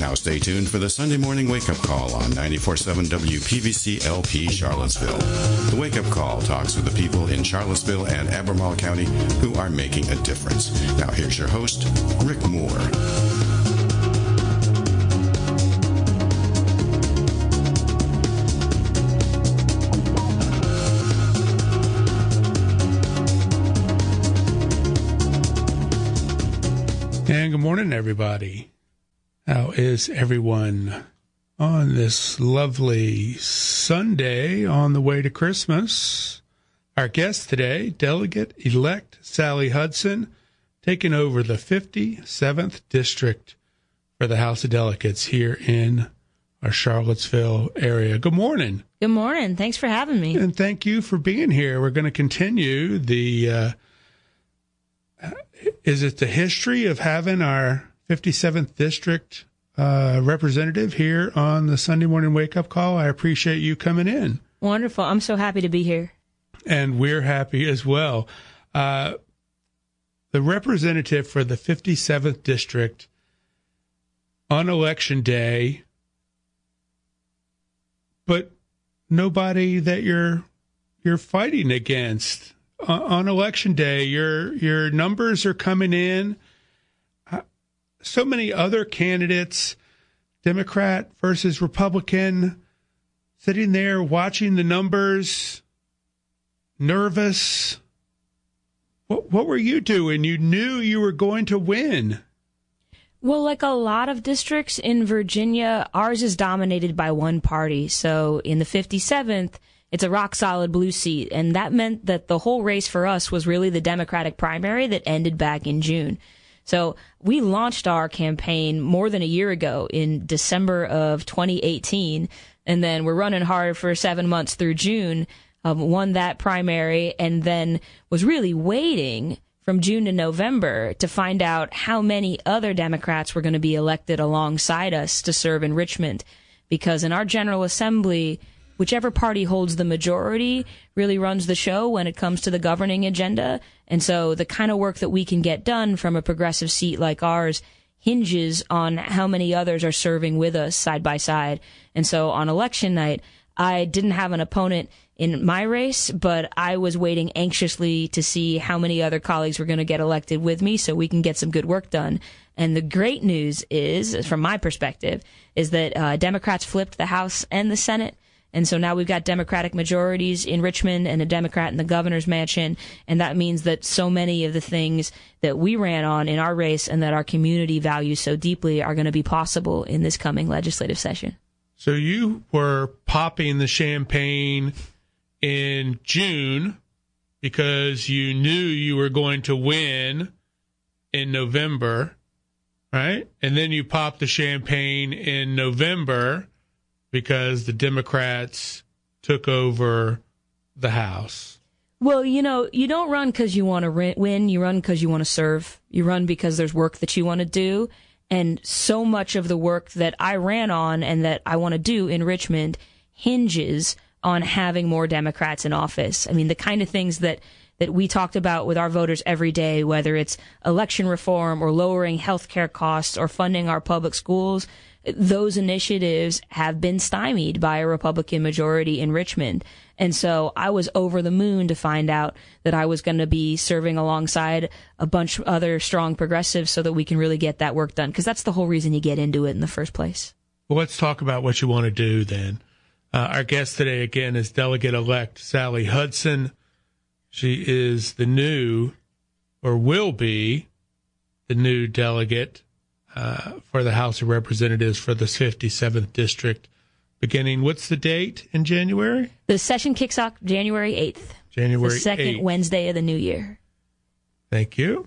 Now stay tuned for the Sunday morning wake-up call on 94.7 WPVC LP Charlottesville. The wake-up call talks with the people in Charlottesville and Albemarle County who are making a difference. Now here's your host, Rick Moore. And good morning, everybody. How is everyone on this lovely Sunday on the way to Christmas? Our guest today, Delegate-elect Sally Hudson, taking over the 57th District for the House of Delegates here in our Charlottesville area. Good morning. Good morning. Thanks for having me. And thank you for being here. We're going to continue the... is it the history of having our 57th District representative here on the Sunday morning wake-up call? I appreciate you coming in. Wonderful. I'm so happy to be here. And we're happy as well. The representative for the 57th District on Election Day, but nobody that you're fighting against. On Election Day, your numbers are coming in. So many other candidates, Democrat versus Republican, sitting there watching the numbers, nervous. What were you doing? You knew you were going to win. Well, like a lot of districts in Virginia, ours is dominated by one party. So in the 57th, it's a rock-solid blue seat, and that meant that the whole race for us was really the Democratic primary that ended back in June. So we launched our campaign more than a year ago in December of 2018, and then we're running hard for 7 months through June, won that primary, and then was really waiting from June to November to find out how many other Democrats were going to be elected alongside us to serve in Richmond. Because in our General Assembly, whichever party holds the majority really runs the show when it comes to the governing agenda. And so the kind of work that we can get done from a progressive seat like ours hinges on how many others are serving with us side by side. And so on election night, I didn't have an opponent in my race, but I was waiting anxiously to see how many other colleagues were going to get elected with me so we can get some good work done. And the great news is, from my perspective, is that Democrats flipped the House and the Senate. And so now we've got Democratic majorities in Richmond and a Democrat in the governor's mansion. And that means that so many of the things that we ran on in our race and that our community values so deeply are going to be possible in this coming legislative session. So you were popping the champagne in June because you knew you were going to win in November, right? And then you popped the champagne in November because the Democrats took over the House. Well, you know, you don't run because you want to win. You run because you want to serve. You run because there's work that you want to do. And so much of the work that I ran on and that I want to do in Richmond hinges on having more Democrats in office. I mean, the kind of things that we talked about with our voters every day, whether it's election reform or lowering health care costs or funding our public schools, those initiatives have been stymied by a Republican majority in Richmond. And so I was over the moon to find out that I was going to be serving alongside a bunch of other strong progressives so that we can really get that work done, because that's the whole reason you get into it in the first place. Well, let's talk about what you want to do then. Our guest today, again, is Delegate-elect Sally Hudson. She is the new, or will be, the new delegate for the House of Representatives for the 57th District, beginning, what's the date in January? The session kicks off January 8th. January 8th. The second Wednesday of the new year. Thank you.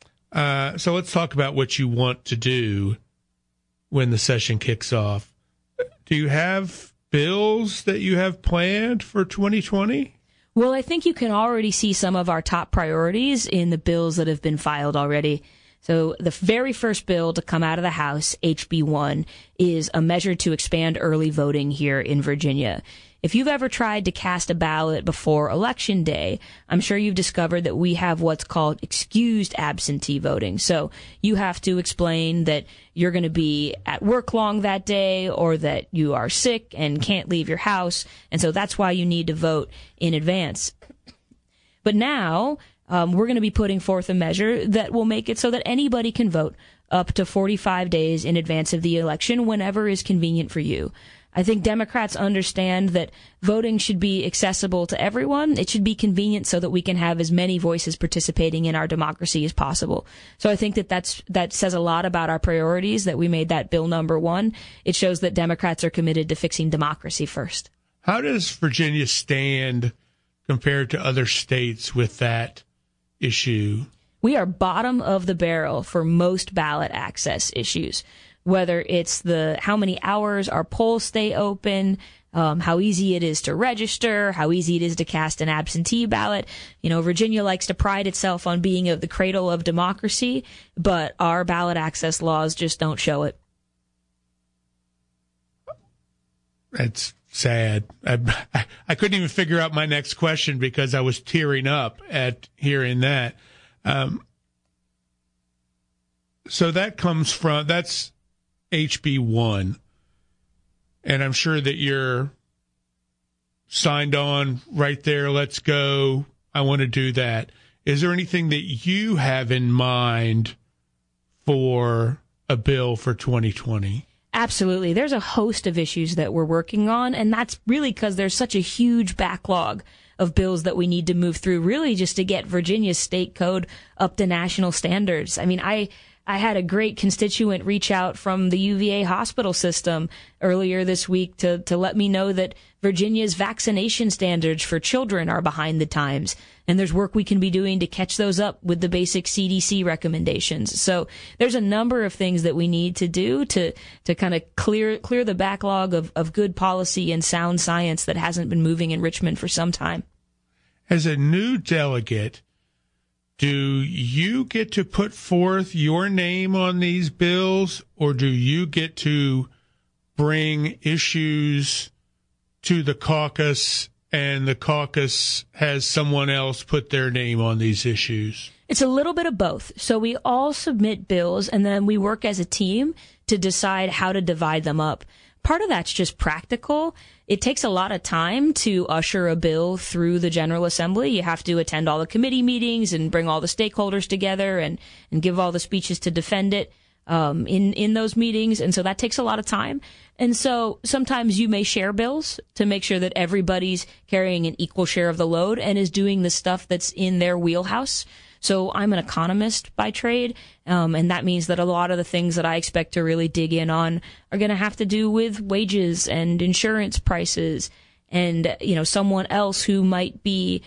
So let's talk about what you want to do when the session kicks off. Do you have bills that you have planned for 2020? Well, I think you can already see some of our top priorities in the bills that have been filed already. So the very first bill to come out of the House, HB 1, is a measure to expand early voting here in Virginia. if you've ever tried to cast a ballot before Election Day, I'm sure you've discovered that we have what's called excused absentee voting. So you have to explain that you're going to be at work long that day, or that you are sick and can't leave your house. And so that's why you need to vote in advance. But now we're going to be putting forth a measure that will make it so that anybody can vote up to 45 days in advance of the election whenever is convenient for you. I think Democrats understand that voting should be accessible to everyone. It should be convenient so that we can have as many voices participating in our democracy as possible. So I think that says a lot about our priorities, that we made that bill number 1. It shows that Democrats are committed to fixing democracy first. How does Virginia stand compared to other states with that issue? We are bottom of the barrel for most ballot access issues, whether it's how many hours our polls stay open, how easy it is to register, how easy it is to cast an absentee ballot. You know, Virginia likes to pride itself on being the cradle of democracy, but our ballot access laws just don't show it. That's sad. I couldn't even figure out my next question because I was tearing up at hearing that. So that's HB 1. And I'm sure that you're signed on right there. Let's go. I want to do that. Is there anything that you have in mind for a bill for 2020? Absolutely. There's a host of issues that we're working on, and that's really because there's such a huge backlog of bills that we need to move through, really just to get Virginia's state code up to national standards. I mean, I had a great constituent reach out from the UVA hospital system earlier this week to let me know that Virginia's vaccination standards for children are behind the times, and there's work we can be doing to catch those up with the basic CDC recommendations. So there's a number of things that we need to do to kind of clear the backlog of good policy and sound science that hasn't been moving in Richmond for some time. As a new delegate, do you get to put forth your name on these bills, or do you get to bring issues to the caucus and the caucus has someone else put their name on these issues? It's a little bit of both. So we all submit bills, and then we work as a team to decide how to divide them up. Part of that's just practical. It takes a lot of time to usher a bill through the General Assembly. You have to attend all the committee meetings and bring all the stakeholders together and give all the speeches to defend it in those meetings. And so that takes a lot of time. And so sometimes you may share bills to make sure that everybody's carrying an equal share of the load and is doing the stuff that's in their wheelhouse. So I'm an economist by trade, and that means that a lot of the things that I expect to really dig in on are going to have to do with wages and insurance prices. And, someone else who might be,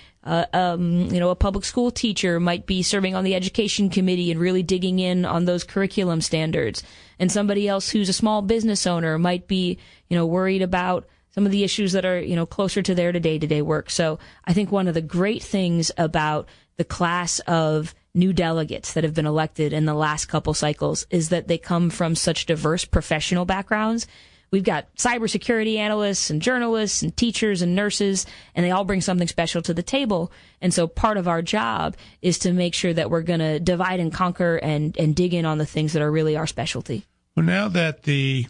a public school teacher might be serving on the education committee and really digging in on those curriculum standards. And somebody else who's a small business owner might be, worried about some of the issues that are, closer to their day-to-day work. So I think one of the great things about the class of new delegates that have been elected in the last couple cycles is that they come from such diverse professional backgrounds. We've got cybersecurity analysts and journalists and teachers and nurses, and they all bring something special to the table. And so part of our job is to make sure that we're going to divide and conquer and dig in on the things that are really our specialty. Well, now that the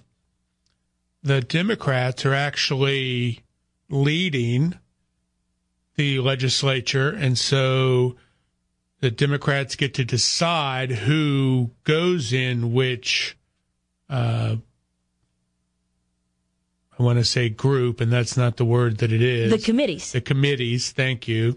Democrats are actually leading the legislature, and so the Democrats get to decide who goes in which, I want to say group, and that's not the word that it is. The committees. The committees, thank you.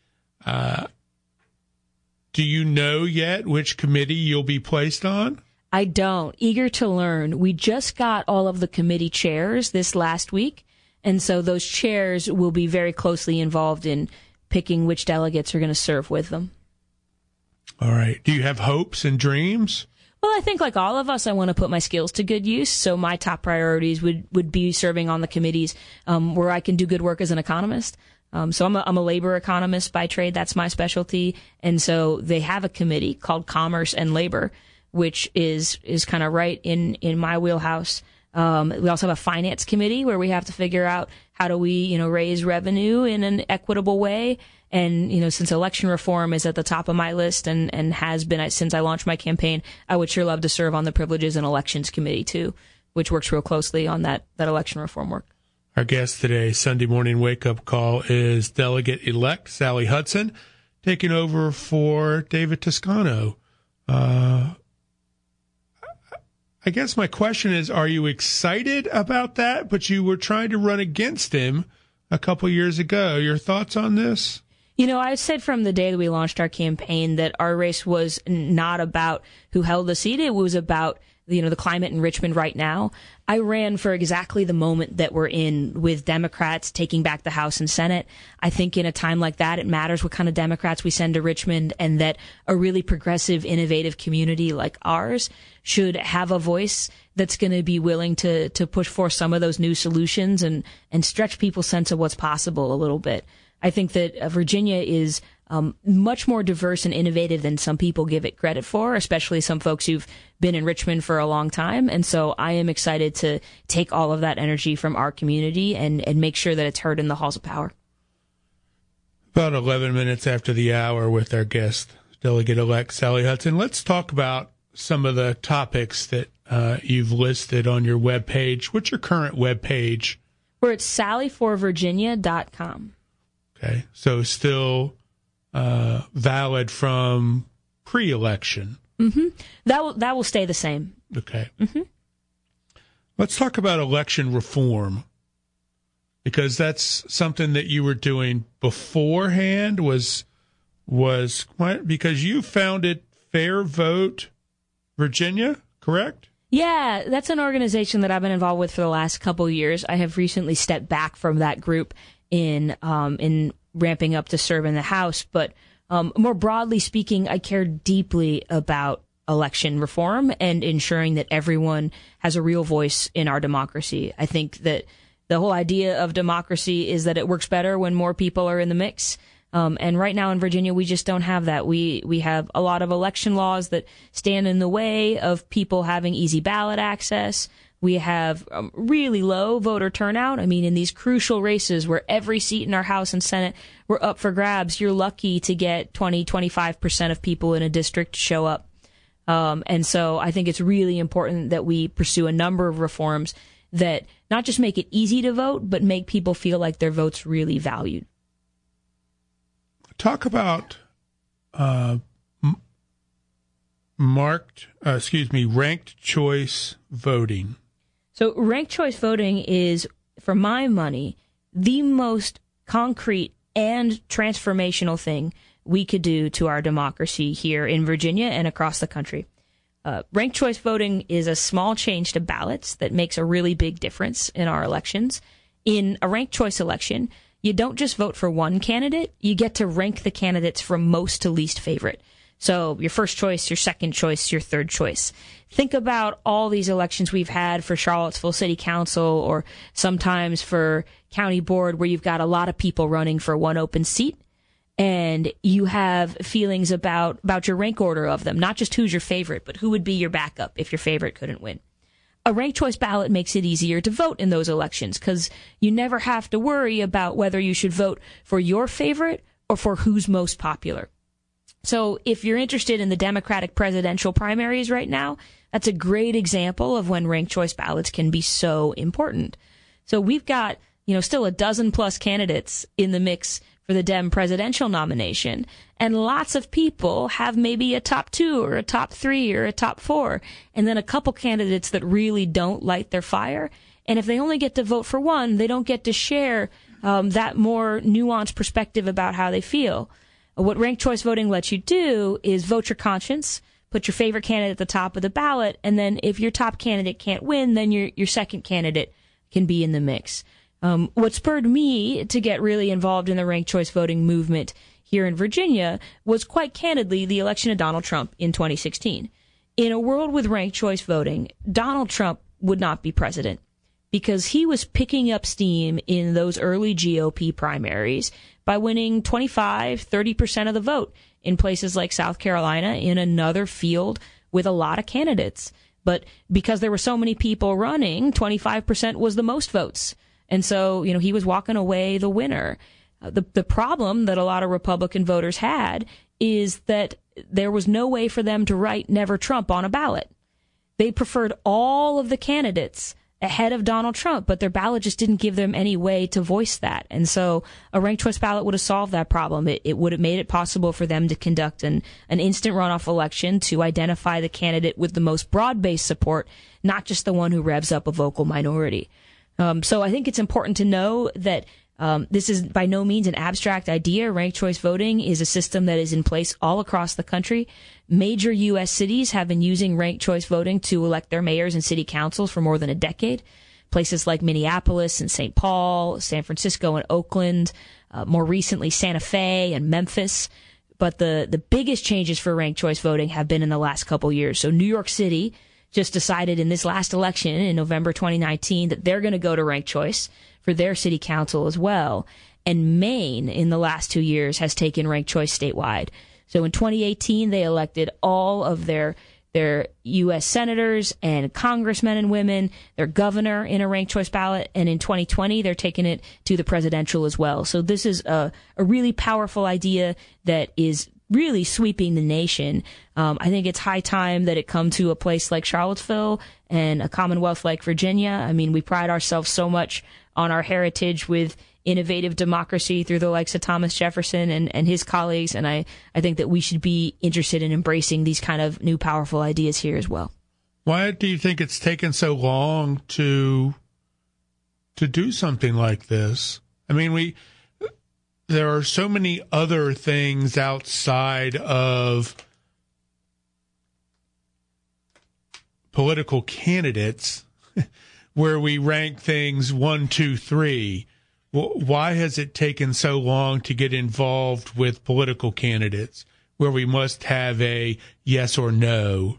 Do you know yet which committee you'll be placed on? I don't. Eager to learn. We just got all of the committee chairs this last week. And so those chairs will be very closely involved in picking which delegates are going to serve with them. All right. Do you have hopes and dreams? Well, I think like all of us, I want to put my skills to good use. So my top priorities would be serving on the committees where I can do good work as an economist. So I'm a labor economist by trade. That's my specialty. And so they have a committee called Commerce and Labor, which is kind of right in my wheelhouse. We also have a finance committee where we have to figure out how do we, raise revenue in an equitable way. And, since election reform is at the top of my list and has been since I launched my campaign, I would sure love to serve on the Privileges and Elections Committee, too, which works real closely on that election reform work. Our guest today, Sunday Morning Wake-Up Call, is Delegate-elect Sally Hudson, taking over for David Toscano. I guess my question is, are you excited about that? But you were trying to run against him a couple years ago. Your thoughts on this? I said from the day that we launched our campaign that our race was not about who held the seat. It was about the climate in Richmond right now. I ran for exactly the moment that we're in with Democrats taking back the House and Senate. I think in a time like that, it matters what kind of Democrats we send to Richmond, and that a really progressive, innovative community like ours should have a voice that's going to be willing to push forth some of those new solutions and stretch people's sense of what's possible a little bit. I think that Virginia is much more diverse and innovative than some people give it credit for, especially some folks who've been in Richmond for a long time. And so I am excited to take all of that energy from our community and make sure that it's heard in the halls of power. About 11 minutes after the hour with our guest, Delegate-elect Sally Hudson. Let's talk about some of the topics that you've listed on your webpage. What's your current webpage? We're at sallyforvirginia.com. Okay, so still valid from pre-election. Mm-hmm. That will stay the same. Okay. Mm-hmm. Let's talk about election reform, because that's something that you were doing beforehand. Was because you founded Fair Vote Virginia, correct? Yeah, that's an organization that I've been involved with for the last couple of years. I have recently stepped back from that group in ramping up to serve in the House. But more broadly speaking, I care deeply about election reform and ensuring that everyone has a real voice in our democracy. I think that the whole idea of democracy is that it works better when more people are in the mix. And right now in Virginia, we just don't have that. We have a lot of election laws that stand in the way of people having easy ballot access. We have really low voter turnout. I mean, in these crucial races where every seat in our House and Senate were up for grabs, you're lucky to get 25% of people in a district to show up. And so I think it's really important that we pursue a number of reforms that not just make it easy to vote, but make people feel like their vote's really valued. Talk about ranked choice voting. So ranked choice voting is, for my money, the most concrete and transformational thing we could do to our democracy here in Virginia and across the country. Ranked choice voting is a small change to ballots that makes a really big difference in our elections. In a ranked choice election, you don't just vote for one candidate, you get to rank the candidates from most to least favorite. So your first choice, your second choice, your third choice. Think about all these elections we've had for Charlottesville City Council or sometimes for County Board, where you've got a lot of people running for one open seat. And you have feelings about your rank order of them, not just who's your favorite, but who would be your backup if your favorite couldn't win. A ranked choice ballot makes it easier to vote in those elections because you never have to worry about whether you should vote for your favorite or for who's most popular. So if you're interested in the Democratic presidential primaries right now, that's a great example of when ranked choice ballots can be so important. So we've got, still a dozen plus candidates in the mix for the Dem presidential nomination, and lots of people have maybe a top 2 or a top 3 or a top 4, and then a couple candidates that really don't light their fire. And if they only get to vote for one, they don't get to share that more nuanced perspective about how they feel. What ranked choice voting lets you do is vote your conscience, put your favorite candidate at the top of the ballot, and then if your top candidate can't win, then your second candidate can be in the mix. What spurred me to get really involved in the ranked choice voting movement here in Virginia was quite candidly the election of Donald Trump in 2016. In a world with ranked choice voting, Donald Trump would not be president because he was picking up steam in those early GOP primaries by winning 25-30% of the vote in places like South Carolina in another field with a lot of candidates. But because there were so many people running, 25% was the most votes. And so, he was walking away the winner. The problem that a lot of Republican voters had is that there was no way for them to write Never Trump on a ballot. They preferred all of the candidates ahead of Donald Trump, but their ballot just didn't give them any way to voice that. And so a ranked choice ballot would have solved that problem. It would have made it possible for them to conduct an instant runoff election to identify the candidate with the most broad-based support, not just the one who revs up a vocal minority. So I think it's important to know that this is by no means an abstract idea. Ranked choice voting is a system that is in place all across the country. Major U.S. cities have been using ranked choice voting to elect their mayors and city councils for more than a decade. Places like Minneapolis and St. Paul, San Francisco and Oakland, more recently Santa Fe and Memphis. But the biggest changes for ranked choice voting have been in the last couple years. So New York City just decided in this last election in November 2019 that they're going to go to ranked choice for their city council as well. And Maine, in the last 2 years, has taken ranked choice statewide. So in 2018, they elected all of their U.S. senators and congressmen and women, their governor in a ranked choice ballot. And in 2020, they're taking it to the presidential as well. So this is a really powerful idea that is really sweeping the nation. I think it's high time that it come to a place like Charlottesville and a Commonwealth like Virginia. I mean, we pride ourselves so much on our heritage with innovative democracy through the likes of Thomas Jefferson and his colleagues. And I think that we should be interested in embracing these kind of new powerful ideas here as well. Why do you think it's taken so long to do something like this? I mean, there are so many other things outside of political candidates where we rank things 1, 2, 3. Why has it taken so long to get involved with political candidates where we must have a yes or no?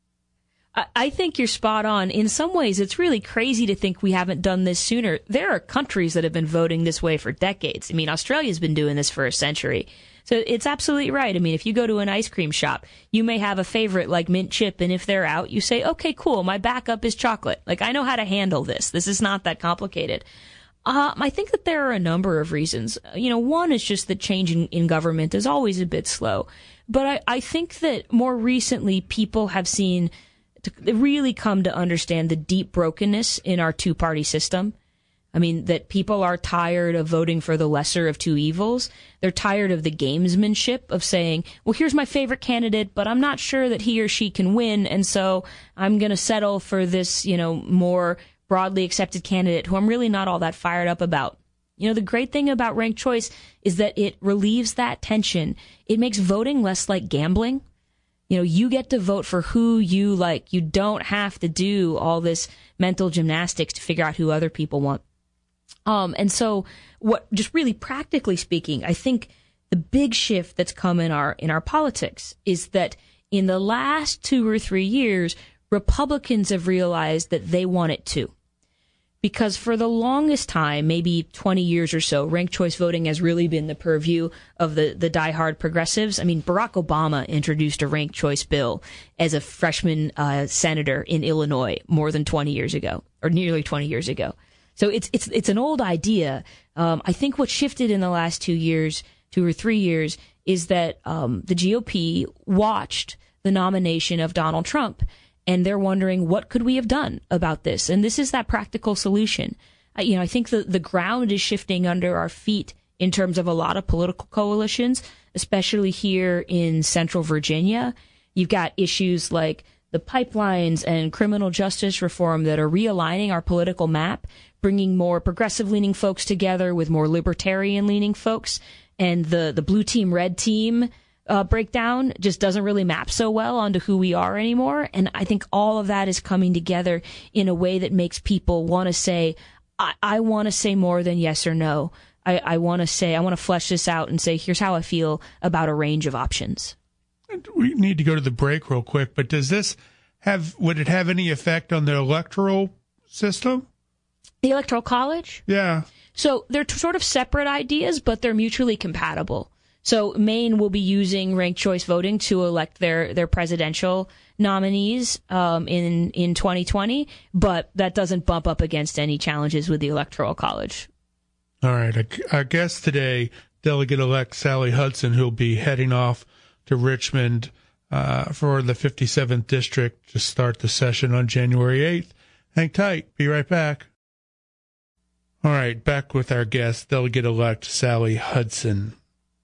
I think you're spot on. In some ways, it's really crazy to think we haven't done this sooner. There are countries that have been voting this way for decades. I mean, Australia's been doing this for a century. So it's absolutely right. I mean, if you go to an ice cream shop, you may have a favorite like mint chip, and if they're out, you say, okay, cool, my backup is chocolate. Like, I know how to handle this. This is not that complicated. I think that there are a number of reasons. One is just that change in government is always a bit slow. But I think that more recently people have seen to really come to understand the deep brokenness in our two-party system. I mean, that people are tired of voting for the lesser of two evils. They're tired of the gamesmanship of saying, well, here's my favorite candidate, but I'm not sure that he or she can win, and so I'm going to settle for this, more broadly accepted candidate who I'm really not all that fired up about. The great thing about ranked choice is that it relieves that tension. It makes voting less like gambling. You get to vote for who you like. You don't have to do all this mental gymnastics to figure out who other people want. And so just really practically speaking, I think the big shift that's come in our politics is that in the last 2 or 3 years, Republicans have realized that they want it too. Because for the longest time, maybe 20 years or so, ranked choice voting has really been the purview of the diehard progressives. I mean, Barack Obama introduced a ranked choice bill as a freshman senator in Illinois more than 20 years ago, or nearly 20 years ago. So it's an old idea. I think what shifted in the last 2 or 3 years, is that the GOP watched the nomination of Donald Trump. And they're wondering, what could we have done about this? And this is that practical solution. I think the ground is shifting under our feet in terms of a lot of political coalitions, especially here in Central Virginia. You've got issues like the pipelines and criminal justice reform that are realigning our political map, bringing more progressive-leaning folks together with more libertarian-leaning folks. And the blue team, red team breakdown just doesn't really map so well onto who we are anymore. And I think all of that is coming together in a way that makes people want to say, I want to say more than yes or no. I want to flesh this out and say, here's how I feel about a range of options. We need to go to the break real quick, but would it have any effect on the electoral system? The Electoral College? Yeah. So they're sort of separate ideas, but they're mutually compatible. So Maine will be using ranked choice voting to elect their presidential nominees in 2020, but that doesn't bump up against any challenges with the Electoral College. All right. Our guest today, Delegate-elect Sally Hudson, who'll be heading off to Richmond for the 57th District to start the session on January 8th. Hang tight. Be right back. All right. Back with our guest, Delegate-elect Sally Hudson.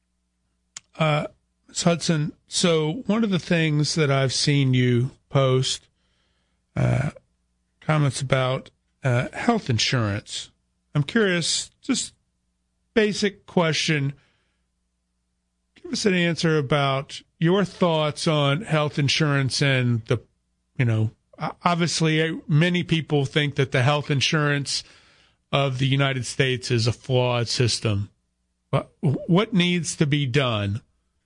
Ms. Hudson, so one of the things that I've seen you post, comments about health insurance. I'm curious, just basic question. Give us an answer about your thoughts on health insurance and obviously many people think that the health insurance of the United States is a flawed system. What needs to be done?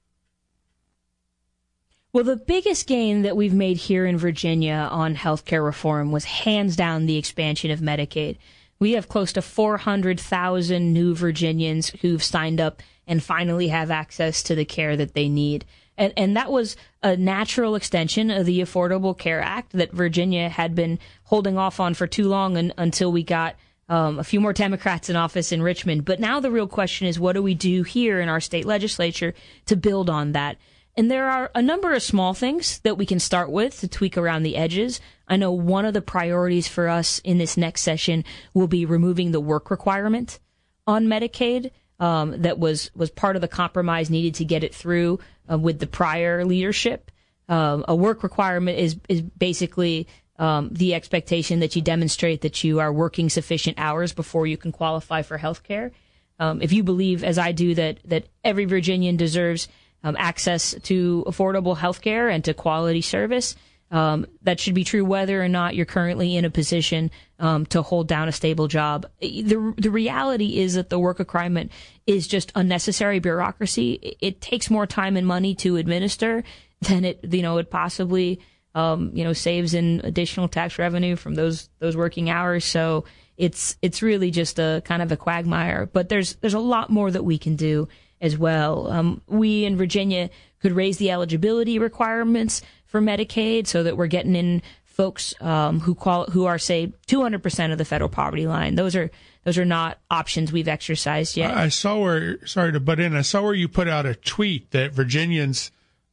Well, the biggest gain that we've made here in Virginia on healthcare reform was hands down the expansion of Medicaid. We have close to 400,000 new Virginians who've signed up and finally have access to the care that they need. And that was a natural extension of the Affordable Care Act that Virginia had been holding off on for too long until we got a few more Democrats in office in Richmond. But now the real question is, what do we do here in our state legislature to build on that? And there are a number of small things that we can start with to tweak around the edges. I know one of the priorities for us in this next session will be removing the work requirement on Medicaid. That was part of the compromise needed to get it through with the prior leadership. A work requirement is basically the expectation that you demonstrate that you are working sufficient hours before you can qualify for health care. If you believe, as I do, that every Virginian deserves access to affordable health care and to quality service, that should be true whether or not you're currently in a position to hold down a stable job. The reality is that the work requirement is just unnecessary bureaucracy. It takes more time and money to administer than it possibly saves in additional tax revenue from those working hours. So it's really just a kind of a quagmire. But there's a lot more that we can do as well. We in Virginia could raise the eligibility requirements for Medicaid so that we're getting in folks who are, say, 200% of the federal poverty line. Those are not options we've exercised yet. I saw where you put out a tweet that Virginia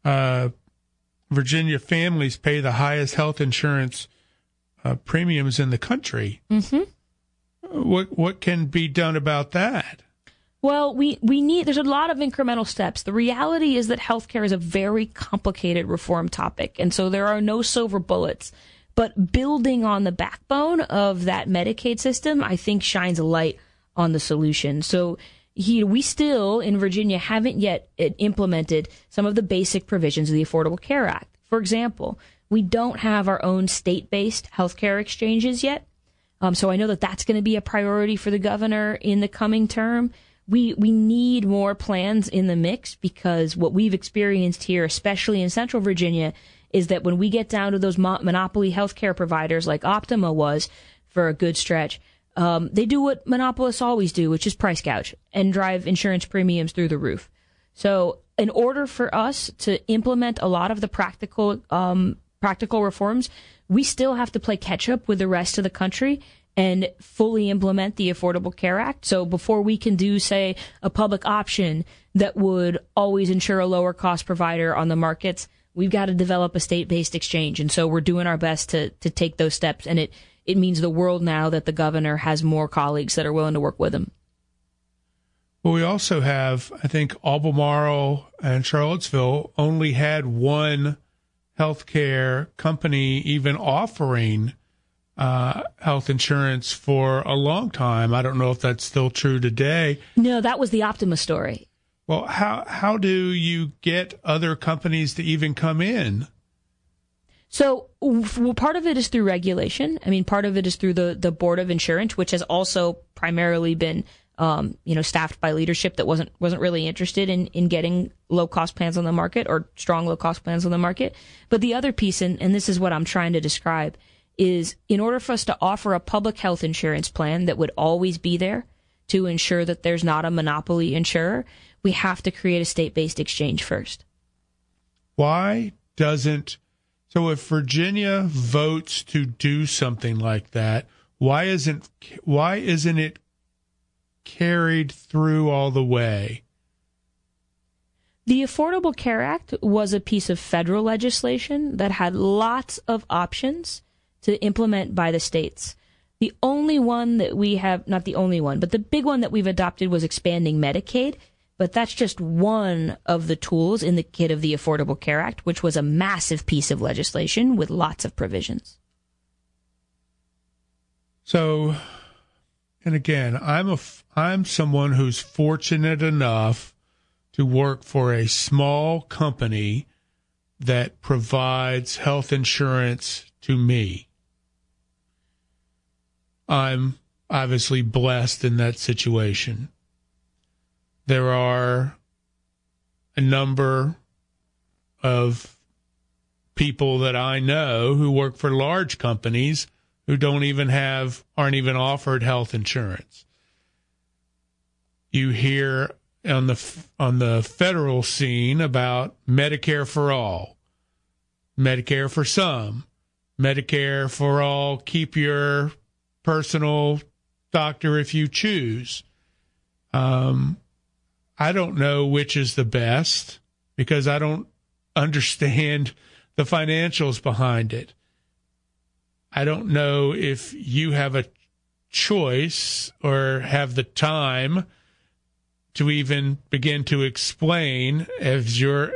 families pay the highest health insurance premiums in the country. Mm-hmm. What can be done about that? Well, there's a lot of incremental steps. The reality is that healthcare is a very complicated reform topic, and so there are no silver bullets. But building on the backbone of that Medicaid system, I think, shines a light on the solution. So we still, in Virginia, haven't yet implemented some of the basic provisions of the Affordable Care Act. For example, we don't have our own state-based healthcare exchanges yet. So I know that that's going to be a priority for the governor in the coming term. We need more plans in the mix, because what we've experienced here, especially in Central Virginia, is that when we get down to those monopoly healthcare providers like Optima was for a good stretch, they do what monopolists always do, which is price gouge and drive insurance premiums through the roof. So in order for us to implement a lot of the practical reforms, we still have to play catch up with the rest of the country and fully implement the Affordable Care Act. So before we can do, say, a public option that would always ensure a lower cost provider on the markets, we've got to develop a state-based exchange. And so we're doing our best to take those steps. And it means the world now that the governor has more colleagues that are willing to work with him. Well, we also have, I think, Albemarle and Charlottesville only had one healthcare company even offering health insurance for a long time. I don't know if that's still true today. No, that was the Optima story. Well, how do you get other companies to even come in? So part of it is through regulation. I mean, part of it is through the Board of Insurance, which has also primarily been staffed by leadership that wasn't really interested in getting low-cost plans on the market or strong low-cost plans on the market. But the other piece, and this is what I'm trying to describe, is in order for us to offer a public health insurance plan that would always be there to ensure that there's not a monopoly insurer, we have to create a state-based exchange first. Why doesn't, so if Virginia votes to do something like that, why isn't it carried through all the way? The Affordable Care Act was a piece of federal legislation that had lots of options to implement by the states. The only one that we have, not the only one, but the big one that we've adopted was expanding Medicaid. But that's just one of the tools in the kit of the Affordable Care Act, which was a massive piece of legislation with lots of provisions. So, and again, I'm someone who's fortunate enough to work for a small company that provides health insurance to me. I'm obviously blessed in that situation. There are a number of people that I know who work for large companies who aren't even offered health insurance. You hear on the federal scene about Medicare for all, Medicare for some, Medicare for all, keep your personal doctor if you choose. I don't know which is the best because I don't understand the financials behind it. I don't know if you have a choice or have the time to even begin to explain, as your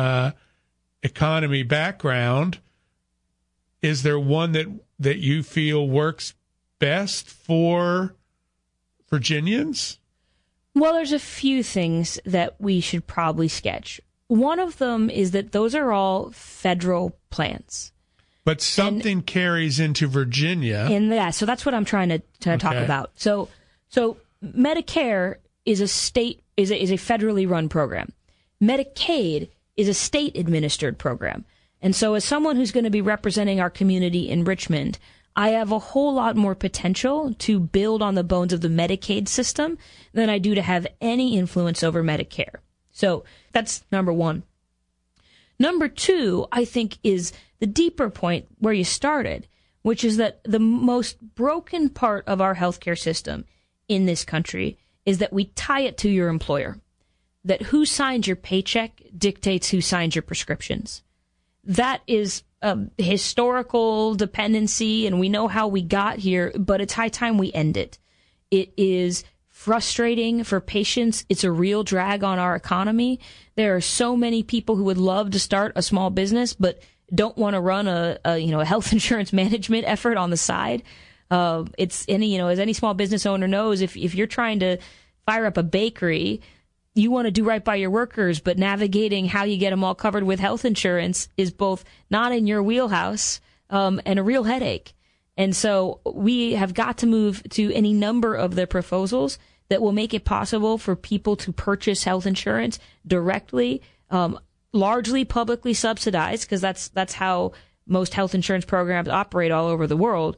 economy background, is there one that you feel works best for Virginians? Well, there's a few things that we should probably sketch. One of them is that those are all federal plans. But something carries into Virginia. So that's what I'm trying to talk about. So Medicare is a federally run program. Medicaid is a state administered program. And so as someone who's going to be representing our community in Richmond, I have a whole lot more potential to build on the bones of the Medicaid system than I do to have any influence over Medicare. So that's number one. Number two, I think, is the deeper point where you started, which is that the most broken part of our healthcare system in this country is that we tie it to your employer, that who signs your paycheck dictates who signs your prescriptions. That is a historical dependency, and we know how we got here, but it's high time we end it. It is frustrating for patients. It's a real drag on our economy. There are so many people who would love to start a small business, but don't want to run a health insurance management effort on the side. As any small business owner knows, if you're trying to fire up a bakery, you want to do right by your workers, but navigating how you get them all covered with health insurance is both not in your wheelhouse and a real headache. And so we have got to move to any number of the proposals that will make it possible for people to purchase health insurance directly, largely publicly subsidized, because that's how most health insurance programs operate all over the world,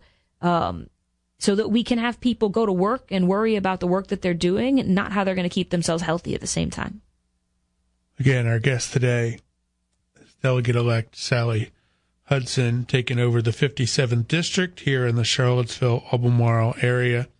so that we can have people go to work and worry about the work that they're doing, not how they're going to keep themselves healthy at the same time. Again, our guest today is Delegate-elect Sally Hudson, taking over the 57th District here in the Charlottesville-Albemarle area,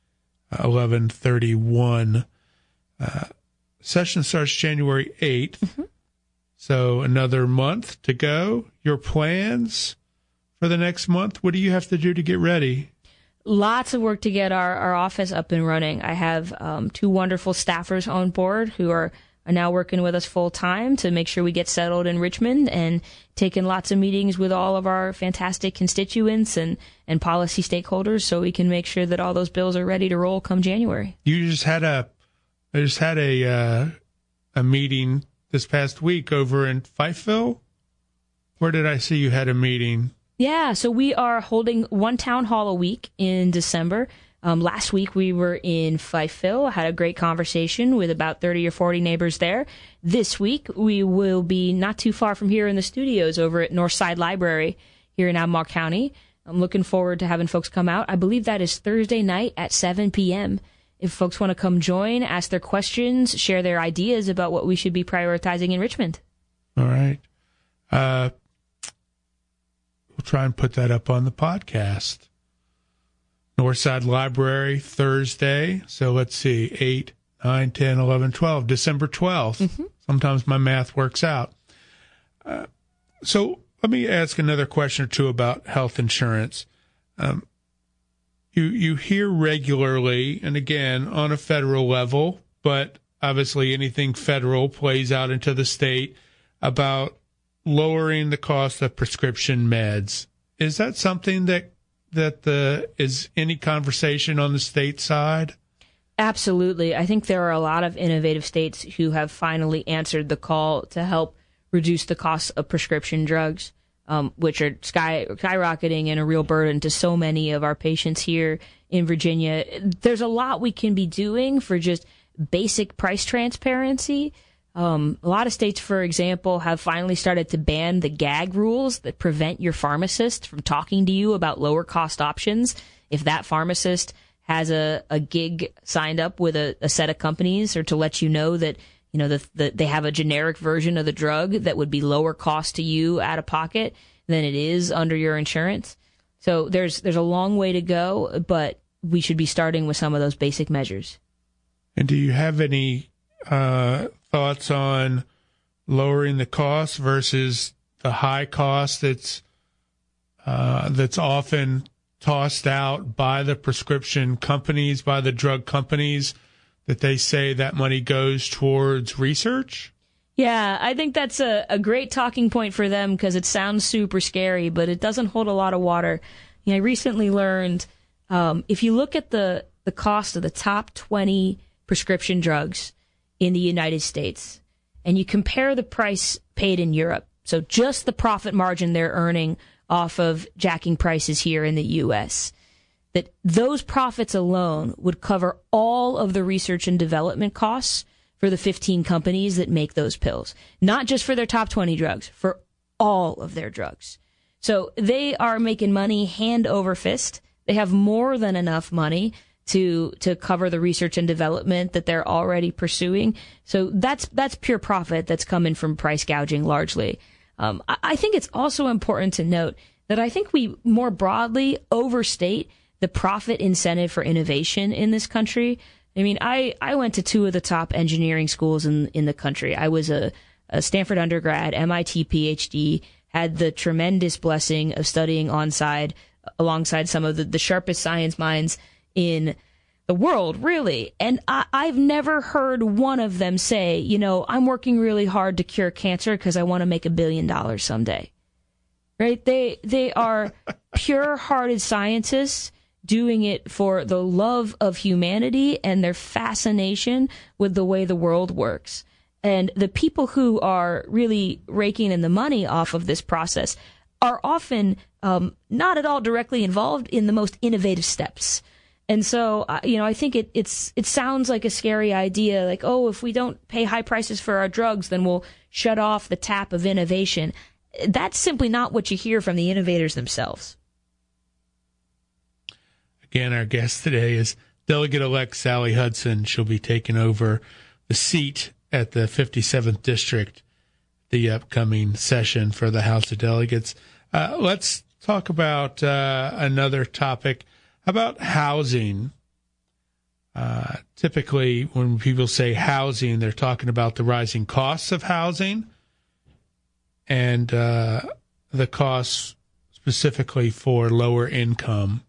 1131. Session starts January 8th, so another month to go. Your plans for the next month? What do you have to do to get ready? Lots of work to get our office up and running. I have two wonderful staffers on board who are now working with us full time to make sure we get settled in Richmond, and taking lots of meetings with all of our fantastic constituents and policy stakeholders so we can make sure that all those bills are ready to roll come January. You just had a meeting this past week over in Fifeville. Where did I see you had a meeting? Yeah, so we are holding one town hall a week in December. Last week we were in Fifeville, had a great conversation with about 30 or 40 neighbors there. This week we will be not too far from here in the studios over at Northside Library here in Albemarle County. I'm looking forward to having folks come out. I believe that is Thursday night at 7 p.m. if folks want to come join, ask their questions, share their ideas about what we should be prioritizing in Richmond. All right. We'll try and put that up on the podcast. Northside Library, Thursday. So let's see, 8, 9, 10, 11, 12, December 12th. Mm-hmm. Sometimes my math works out. So let me ask another question or two about health insurance. You hear regularly, and again, on a federal level, but obviously anything federal plays out into the state, about lowering the cost of prescription meds. Is that something that is any conversation on the state side? Absolutely. I think there are a lot of innovative states who have finally answered the call to help reduce the cost of prescription drugs, which are skyrocketing and a real burden to so many of our patients here in Virginia. There's a lot we can be doing for just basic price transparency. A lot of states, for example, have finally started to ban the gag rules that prevent your pharmacist from talking to you about lower cost options. If that pharmacist has a gig signed up with a set of companies, or to let you know that, you know, they have a generic version of the drug that would be lower cost to you out of pocket than it is under your insurance. So there's a long way to go, but we should be starting with some of those basic measures. And do you have any thoughts on lowering the cost versus the high cost that's often tossed out by the prescription companies, by the drug companies, that they say that money goes towards research? Yeah, I think that's a great talking point for them because it sounds super scary, but it doesn't hold a lot of water. You know, I recently learned if you look at the cost of the top 20 prescription drugs in the United States and you compare the price paid in Europe, so just the profit margin they're earning off of jacking prices here in the U.S., that those profits alone would cover all of the research and development costs for the 15 companies that make those pills. Not just for their top 20 drugs, for all of their drugs. So they are making money hand over fist. They have more than enough money to cover the research and development that they're already pursuing. So that's pure profit that's coming from price gouging largely. I think it's also important to note that I think we more broadly overstate the profit incentive for innovation in this country. I mean, I went to two of the top engineering schools in the country. I was a Stanford undergrad, MIT PhD, had the tremendous blessing of studying alongside some of the sharpest science minds in the world, really. And I've never heard one of them say, you know, I'm working really hard to cure cancer because I want to make $1 billion someday. Right? They are pure-hearted scientists doing it for the love of humanity and their fascination with the way the world works. And the people who are really raking in the money off of this process are often not at all directly involved in the most innovative steps. And so, I think it sounds like a scary idea, like, oh, if we don't pay high prices for our drugs, then we'll shut off the tap of innovation. That's simply not what you hear from the innovators themselves. Again, our guest today is Delegate-elect Sally Hudson. She'll be taking over the seat at the 57th District, the upcoming session for the House of Delegates. Let's talk about another topic about housing. Typically, when people say housing, they're talking about the rising costs of housing and the costs specifically for lower income.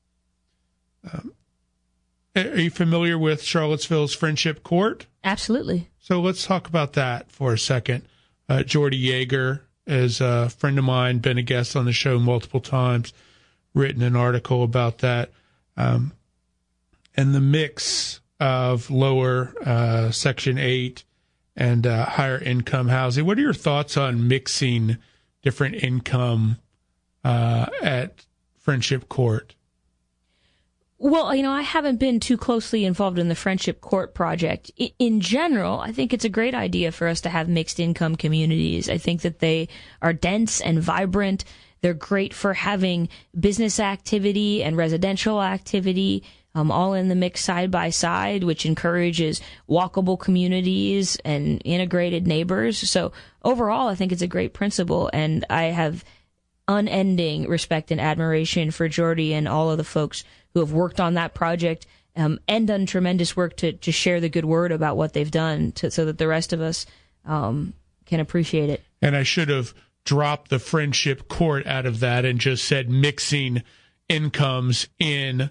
Are you familiar with Charlottesville's Friendship Court? Absolutely. So let's talk about that for a second. Jordy Yeager is a friend of mine, been a guest on the show multiple times, written an article about that. And the mix of lower Section 8 and higher income housing. What are your thoughts on mixing different income at Friendship Court? Well, I haven't been too closely involved in the Friendship Court project. In general, I think it's a great idea for us to have mixed income communities. I think that they are dense and vibrant. They're great for having business activity and residential activity. all in the mix side by side, which encourages walkable communities and integrated neighbors. So overall, I think it's a great principle, and I have unending respect and admiration for Jordy and all of the folks who have worked on that project and done tremendous work to share the good word about what they've done so that the rest of us can appreciate it. And I should have dropped the Friendship Court out of that and just said mixing incomes in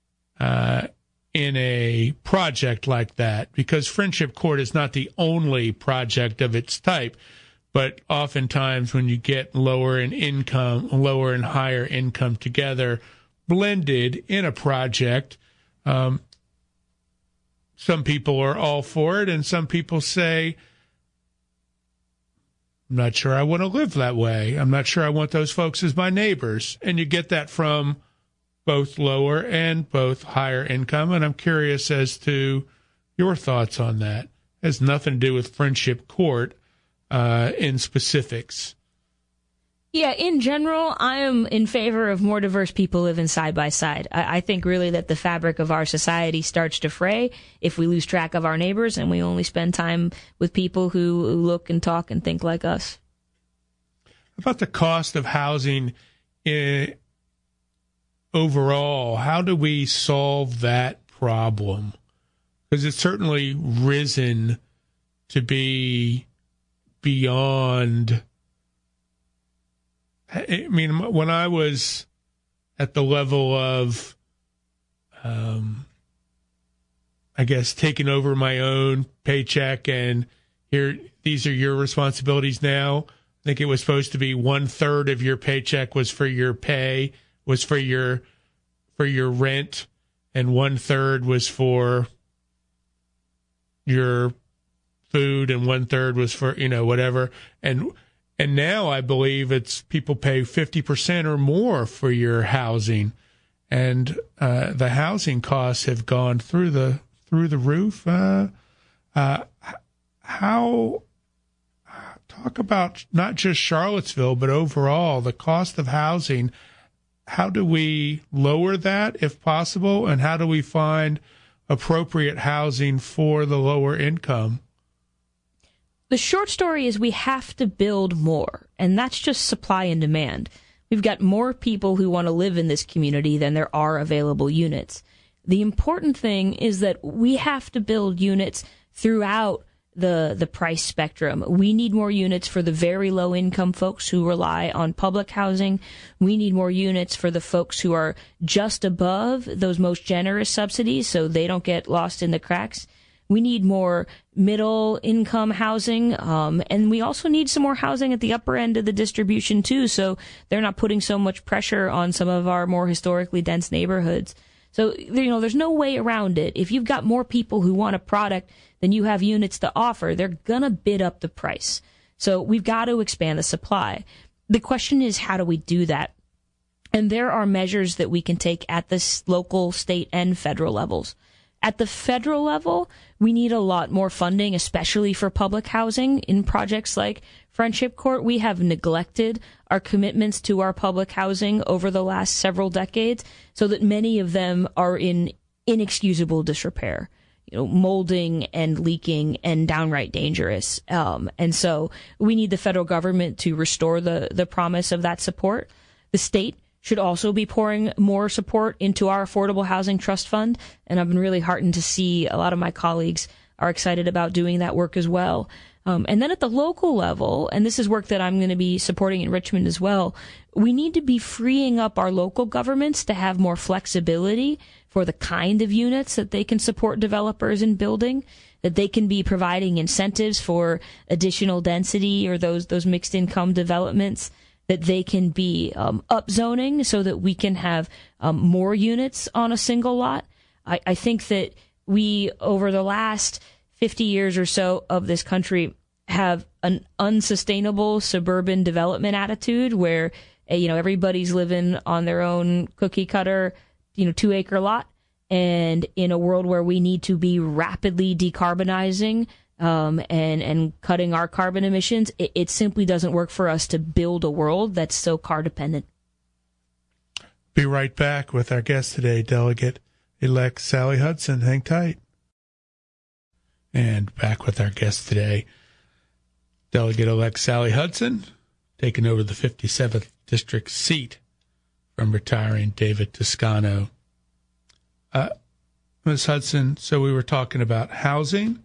a project like that, because Friendship Court is not the only project of its type. But oftentimes when you get lower and higher income together, blended in a project, some people are all for it, and some people say, I'm not sure I want to live that way. I'm not sure I want those folks as my neighbors. And you get that from both lower and both higher income. And I'm curious as to your thoughts on that. It has nothing to do with Friendship Court in specifics. Yeah, in general, I am in favor of more diverse people living side by side. I think really that the fabric of our society starts to fray if we lose track of our neighbors and we only spend time with people who look and talk and think like us. About the cost of housing overall, how do we solve that problem? Because it's certainly risen to be beyond. I mean, when I was at the level of, I guess, taking over my own paycheck and here, these are your responsibilities now. I think it was supposed to be 1/3 of your paycheck was for your pay, was for your rent, and 1/3 was for your food, and 1/3 was for, whatever. And now I believe it's people pay 50% or more for your housing, and the housing costs have gone through the roof. How talk about not just Charlottesville, but overall the cost of housing. How do we lower that if possible, and how do we find appropriate housing for the lower income? The short story is we have to build more, and that's just supply and demand. We've got more people who want to live in this community than there are available units. The important thing is that we have to build units throughout the price spectrum. We need more units for the very low income folks who rely on public housing. We need more units for the folks who are just above those most generous subsidies so they don't get lost in the cracks. We need more middle income housing, and we also need some more housing at the upper end of the distribution too, so they're not putting so much pressure on some of our more historically dense neighborhoods. So, there's no way around it. If you've got more people who want a product than you have units to offer, they're gonna bid up the price. So we've got to expand the supply. The question is, how do we do that? And there are measures that we can take at the local, state, and federal levels. At the federal level, we need a lot more funding, especially for public housing in projects like Friendship Court. We have neglected our commitments to our public housing over the last several decades, so that many of them are in inexcusable disrepair, molding and leaking and downright dangerous. And so we need the federal government to restore the promise of that support. The state should also be pouring more support into our Affordable Housing Trust Fund, and I've been really heartened to see a lot of my colleagues are excited about doing that work as well. And then at the local level, and this is work that I'm going to be supporting in Richmond as well, we need to be freeing up our local governments to have more flexibility for the kind of units that they can support developers in building, that they can be providing incentives for additional density or those mixed income developments, that they can be upzoning so that we can have more units on a single lot. I think that we, over the last 50 years or so of this country, have an unsustainable suburban development attitude where, everybody's living on their own cookie cutter, 2-acre lot. And in a world where we need to be rapidly decarbonizing and cutting our carbon emissions, it simply doesn't work for us to build a world that's so car dependent. Be right back with our guest today, Delegate Governor-elect Sally Hudson. Hang tight. And back with our guest today, Delegate-elect Sally Hudson, taking over the 57th District seat from retiring David Toscano. Ms. Hudson, so we were talking about housing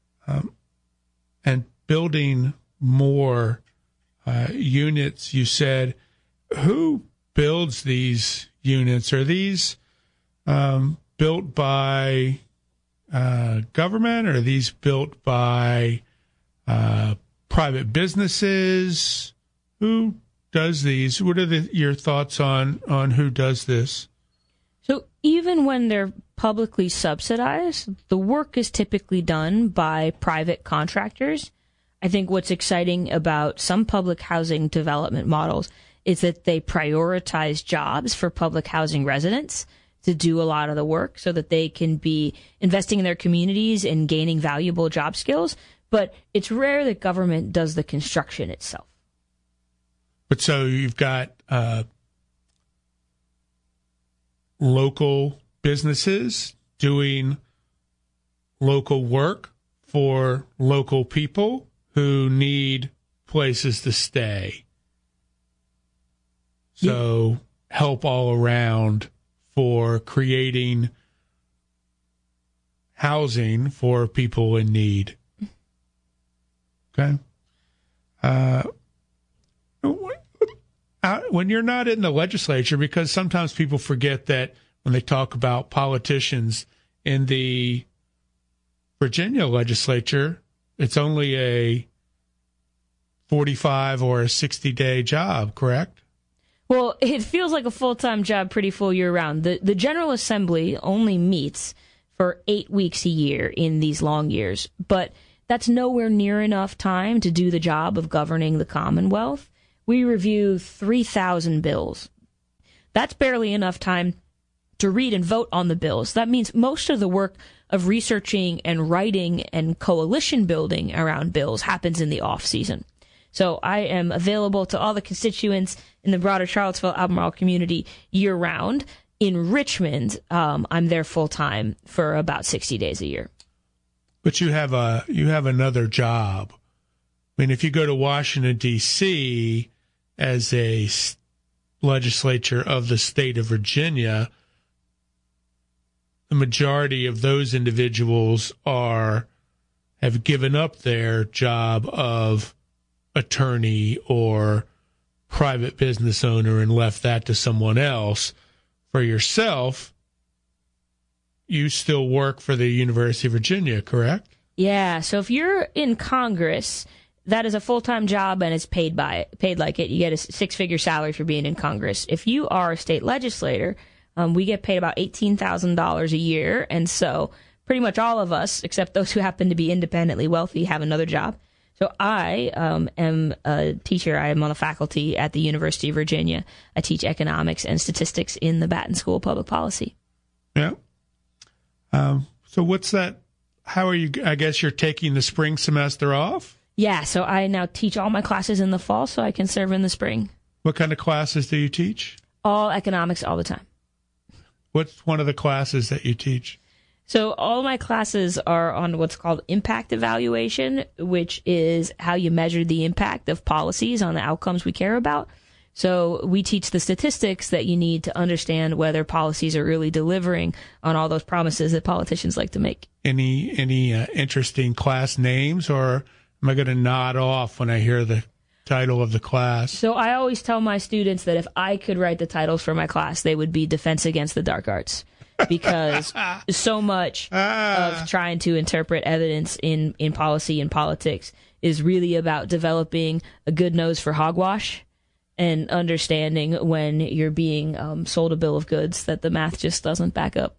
and building more units. You said, who builds these units? Are these built by government, or are these built by private businesses? Who does these? What are your thoughts on who does this? So even when they're publicly subsidized, the work is typically done by private contractors. I think what's exciting about some public housing development models is that they prioritize jobs for public housing residents to do a lot of the work so that they can be investing in their communities and gaining valuable job skills. But it's rare that government does the construction itself. But so you've got local businesses doing local work for local people who need places to stay. So help all around for creating housing for people in need. Okay. When you're not in the legislature, because sometimes people forget that when they talk about politicians in the Virginia legislature, it's only a 45 or a 60-day job, correct? Well, it feels like a full-time job pretty full year-round. The General Assembly only meets for 8 weeks a year in these long years, but that's nowhere near enough time to do the job of governing the Commonwealth. We review 3,000 bills. That's barely enough time to read and vote on the bills. That means most of the work of researching and writing and coalition building around bills happens in the off-season. So I am available to all the constituents in the broader Charlottesville-Albemarle community year-round. In Richmond, I'm there full-time for about 60 days a year. But you have another job. I mean, if you go to Washington, D.C. as a legislature of the state of Virginia, the majority of those individuals have given up their job of attorney or private business owner and left that to someone else. For yourself, you still work for the University of Virginia, correct? Yeah. So if you're in Congress, that is a full-time job and it's paid like it. You get a six-figure salary for being in Congress. If you are a state legislator, we get paid about $18,000 a year. And so pretty much all of us, except those who happen to be independently wealthy, have another job. So I am a teacher. I am on the faculty at the University of Virginia. I teach economics and statistics in the Batten School of Public Policy. Yeah. So what's that? How are you? I guess you're taking the spring semester off? Yeah. So I now teach all my classes in the fall so I can serve in the spring. What kind of classes do you teach? All economics all the time. What's one of the classes that you teach? So all my classes are on what's called impact evaluation, which is how you measure the impact of policies on the outcomes we care about. So we teach the statistics that you need to understand whether policies are really delivering on all those promises that politicians like to make. Any interesting class names, or am I going to nod off when I hear the title of the class? So I always tell my students that if I could write the titles for my class, they would be Defense Against the Dark Arts. Because so much of trying to interpret evidence in policy and politics is really about developing a good nose for hogwash and understanding when you're being sold a bill of goods that the math just doesn't back up.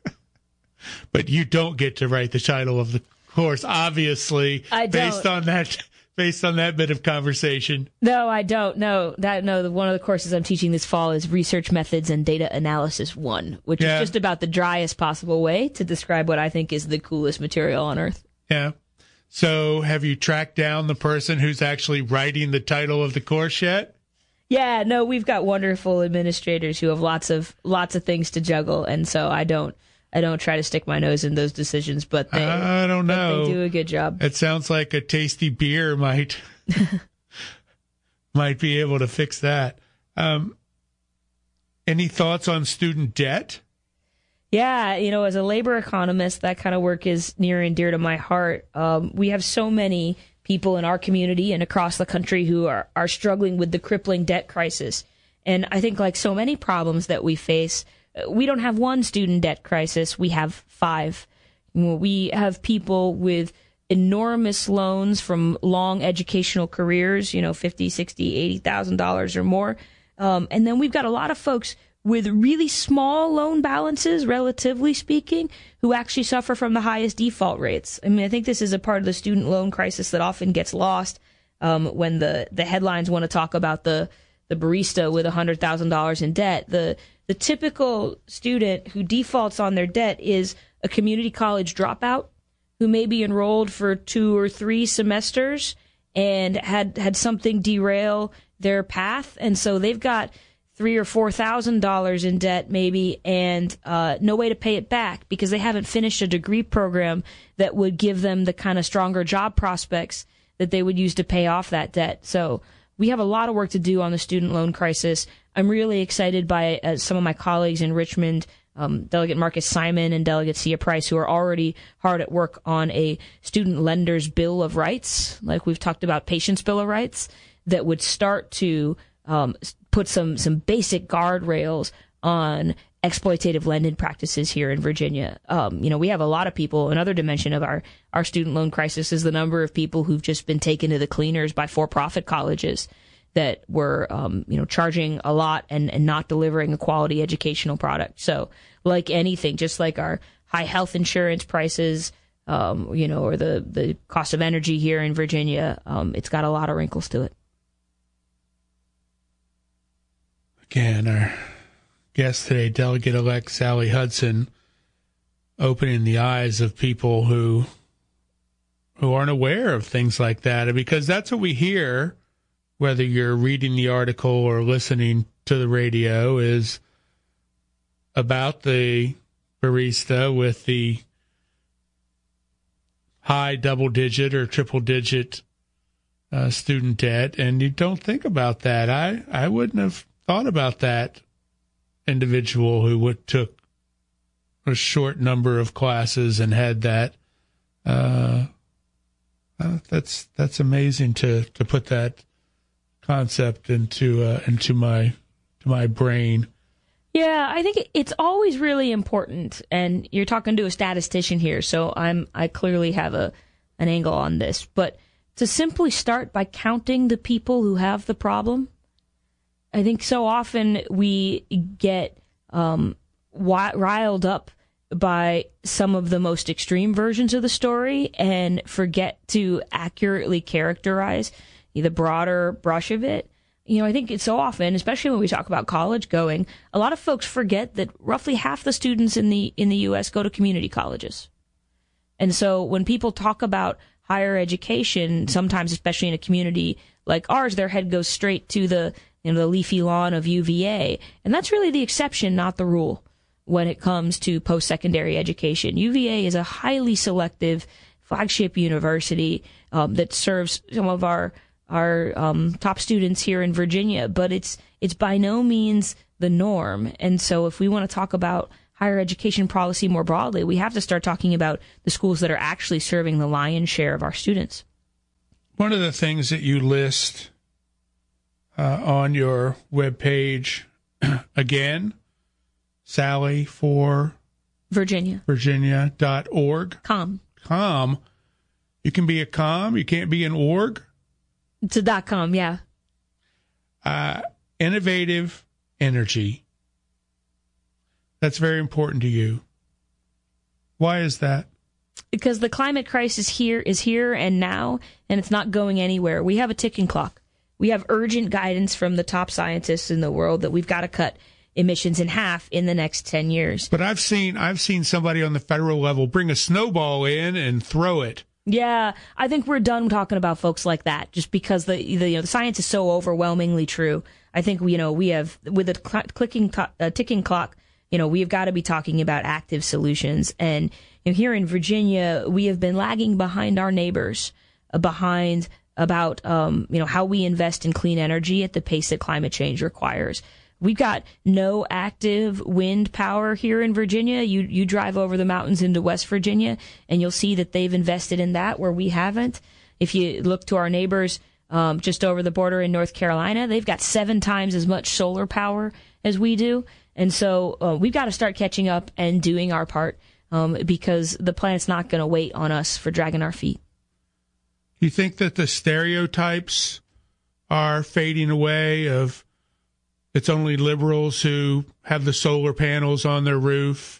But you don't get to write the title of the course, obviously, I don't. Based on that bit of conversation. No, I don't. No, one of the courses I'm teaching this fall is Research Methods and Data Analysis 1, which is just about the driest possible way to describe what I think is the coolest material on Earth. Yeah. So have you tracked down the person who's actually writing the title of the course yet? Yeah, no, we've got wonderful administrators who have lots of things to juggle, and so I don't I don't try to stick my nose in those decisions, but I don't know. They do a good job. It sounds like a tasty beer might be able to fix that. Any thoughts on student debt? Yeah, as a labor economist, that kind of work is near and dear to my heart. We have so many people in our community and across the country who are struggling with the crippling debt crisis. And I think like so many problems that we face, we don't have one student debt crisis. We have 5. We have people with enormous loans from long educational careers, $50,000, $60,000, $80,000 or more. And then we've got a lot of folks with really small loan balances, relatively speaking, who actually suffer from the highest default rates. I mean, I think this is a part of the student loan crisis that often gets lost when the headlines want to talk about the barista with $100,000 in debt. The typical student who defaults on their debt is a community college dropout who may be enrolled for 2 or 3 semesters and had something derail their path, and so they've got $3,000 or $4,000 in debt maybe, and no way to pay it back because they haven't finished a degree program that would give them the kind of stronger job prospects that they would use to pay off that debt. So we have a lot of work to do on the student loan crisis. I'm really excited by some of my colleagues in Richmond, Delegate Marcus Simon and Delegate Sia Price, who are already hard at work on a student lender's bill of rights, like we've talked about Patients' Bill of Rights, that would start to put some basic guardrails on exploitative lending practices here in Virginia. We have a lot of people. Another dimension of our student loan crisis is the number of people who've just been taken to the cleaners by for-profit colleges that were, charging a lot and not delivering a quality educational product. So like anything, just like our high health insurance prices, or the cost of energy here in Virginia, it's got a lot of wrinkles to it. Again, our guest today, Delegate-elect Sally Hudson, opening the eyes of people who aren't aware of things like that, because that's what we hear, whether you're reading the article or listening to the radio, is about the barista with the high double-digit or triple-digit student debt, and you don't think about that. I wouldn't have thought about that individual who took a short number of classes and had that. That's amazing to put that concept into my brain. Yeah, I think it's always really important, and you're talking to a statistician here, so I clearly have an angle on this, but to simply start by counting the people who have the problem. I think so often we get riled up by some of the most extreme versions of the story and forget to accurately characterize the broader brush of it. I think it's so often, especially when we talk about college going, a lot of folks forget that roughly half the students in the U.S. go to community colleges. And so when people talk about higher education, sometimes, especially in a community like ours, their head goes straight to the leafy lawn of UVA. And that's really the exception, not the rule, when it comes to post-secondary education. UVA is a highly selective flagship university that serves some of our top students here in Virginia, but it's by no means the norm. And so if we want to talk about higher education policy more broadly, we have to start talking about the schools that are actually serving the lion's share of our students. One of the things that you list on your webpage, again, Sally for Virginia.org. Com. You can be a com, you can't be an org. It's a .com, yeah. Innovative energy. That's very important to you. Why is that? Because the climate crisis is here and now, and it's not going anywhere. We have a ticking clock. We have urgent guidance from the top scientists in the world that we've got to cut emissions in half in the next 10 years. But I've seen somebody on the federal level bring a snowball in and throw it. Yeah, I think we're done talking about folks like that, just because the science is so overwhelmingly true. I think we have, with a ticking clock, we've got to be talking about active solutions. And here in Virginia, we have been lagging behind our neighbors, behind about how we invest in clean energy at the pace that climate change requires. We've got no active wind power here in Virginia. You drive over the mountains into West Virginia, and you'll see that they've invested in that where we haven't. If you look to our neighbors just over the border in North Carolina, they've got 7 times as much solar power as we do. And so we've got to start catching up and doing our part because the planet's not going to wait on us for dragging our feet. Do you think that the stereotypes are fading away of it's only liberals who have the solar panels on their roof?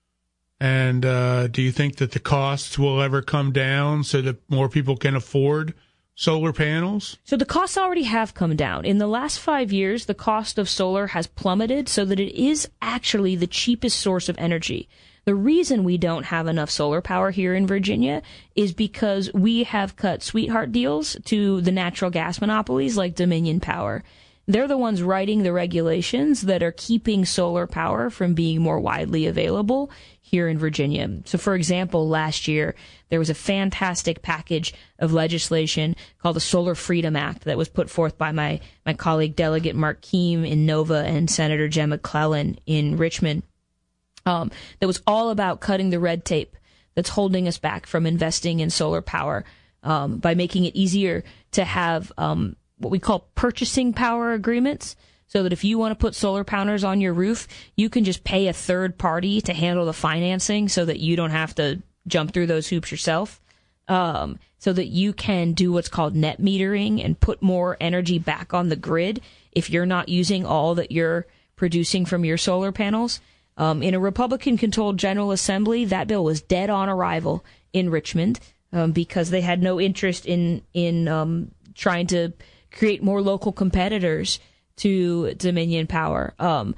And do you think that the costs will ever come down so that more people can afford solar panels? So the costs already have come down. In the last 5 years, the cost of solar has plummeted so that it is actually the cheapest source of energy. The reason we don't have enough solar power here in Virginia is because we have cut sweetheart deals to the natural gas monopolies like Dominion Power. They're the ones writing the regulations that are keeping solar power from being more widely available here in Virginia. So, for example, last year, there was a fantastic package of legislation called the Solar Freedom Act that was put forth by my colleague Delegate Mark Keim in Nova and Senator Jen McClellan in Richmond. That was all about cutting the red tape that's holding us back from investing in solar power by making it easier to have what we call purchasing power agreements, so that if you want to put solar panels on your roof, you can just pay a third party to handle the financing so that you don't have to jump through those hoops yourself, so that you can do what's called net metering and put more energy back on the grid if you're not using all that you're producing from your solar panels. In a Republican-controlled General Assembly, that bill was dead on arrival in Richmond because they had no interest in trying to create more local competitors to Dominion Power.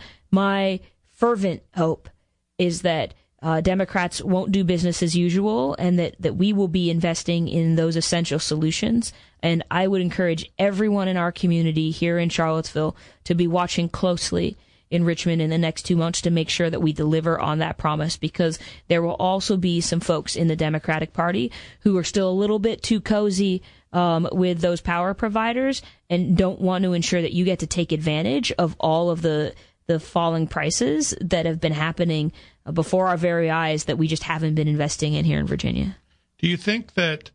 My fervent hope is that Democrats won't do business as usual and that we will be investing in those essential solutions. And I would encourage everyone in our community here in Charlottesville to be watching closely in Richmond in the next 2 months to make sure that we deliver on that promise, because there will also be some folks in the Democratic Party who are still a little bit too cozy with those power providers and don't want to ensure that you get to take advantage of all of the falling prices that have been happening before our very eyes that we just haven't been investing in here in Virginia. Do you think that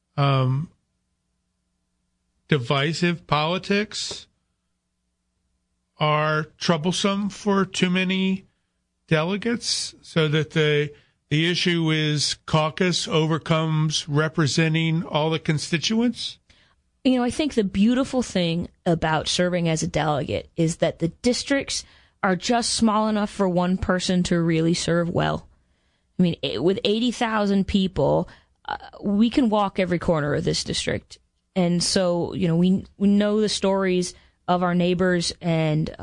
divisive politics are troublesome for too many delegates, so that the issue is caucus overcomes representing all the constituents? I think the beautiful thing about serving as a delegate is that the districts are just small enough for one person to really serve well. I mean, with 80,000 people, we can walk every corner of this district. And so, we know the stories of our neighbors, and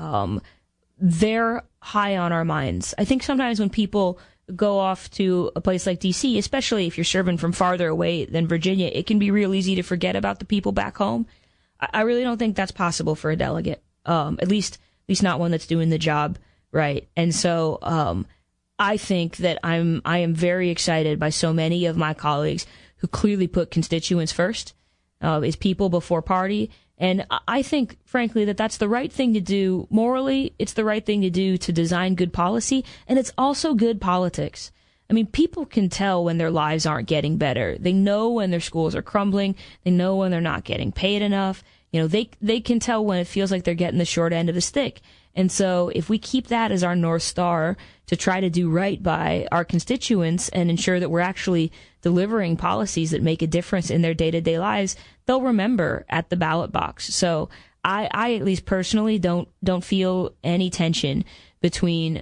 they're high on our minds. I think sometimes when people go off to a place like D.C., especially if you're serving from farther away than Virginia, it can be real easy to forget about the people back home. I really don't think that's possible for a delegate, at least not one that's doing the job right. And so I think that I am very excited by so many of my colleagues who clearly put constituents first, is people before party. And I think, frankly, that that's the right thing to do morally. It's the right thing to do to design good policy. And it's also good politics. I mean, people can tell when their lives aren't getting better. They know when their schools are crumbling. They know when they're not getting paid enough. They can tell when it feels like they're getting the short end of the stick. And so if we keep that as our North Star to try to do right by our constituents and ensure that we're actually delivering policies that make a difference in their day-to-day lives, they'll remember at the ballot box. So I at least personally don't feel any tension between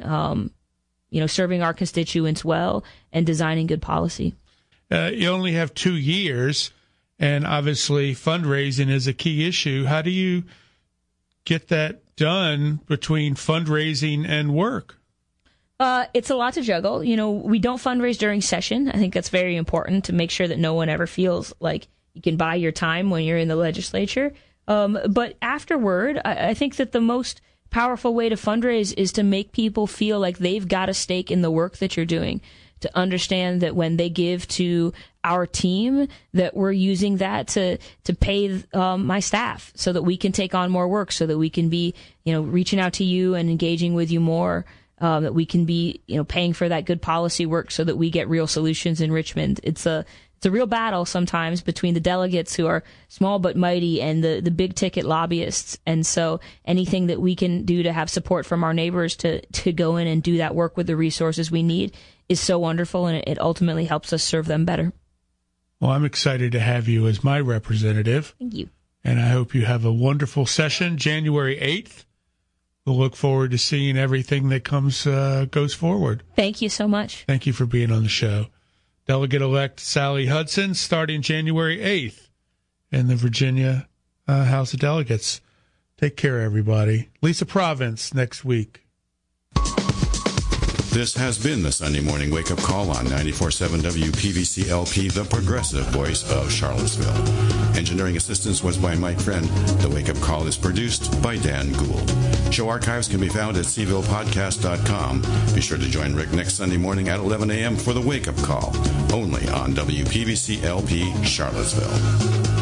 serving our constituents well and designing good policy. You only have 2 years, and obviously fundraising is a key issue. How do you get that done between fundraising and work? It's a lot to juggle. We don't fundraise during session. I think that's very important to make sure that no one ever feels like you can buy your time when you're in the legislature. But afterward, I think that the most powerful way to fundraise is to make people feel like they've got a stake in the work that you're doing, to understand that when they give to our team, that we're using that to pay my staff so that we can take on more work, so that we can be, reaching out to you and engaging with you more, that we can be, paying for that good policy work so that we get real solutions in Richmond. It's a real battle sometimes between the delegates who are small but mighty and the big ticket lobbyists. And so anything that we can do to have support from our neighbors to go in and do that work with the resources we need is so wonderful, and it ultimately helps us serve them better. Well, I'm excited to have you as my representative. Thank you. And I hope you have a wonderful session, January 8th. We'll look forward to seeing everything that goes forward. Thank you so much. Thank you for being on the show. Delegate-elect Sally Hudson, starting January 8th in the Virginia House of Delegates. Take care, everybody. Lisa Province next week. This has been the Sunday Morning Wake Up Call on 94.7 WPVC LP, the progressive voice of Charlottesville. Engineering assistance was by Mike Friend. The Wake Up Call is produced by Dan Gould. Show archives can be found at cvillepodcast.com. Be sure to join Rick next Sunday morning at 11 a.m. for the Wake Up Call, only on WPVC LP Charlottesville.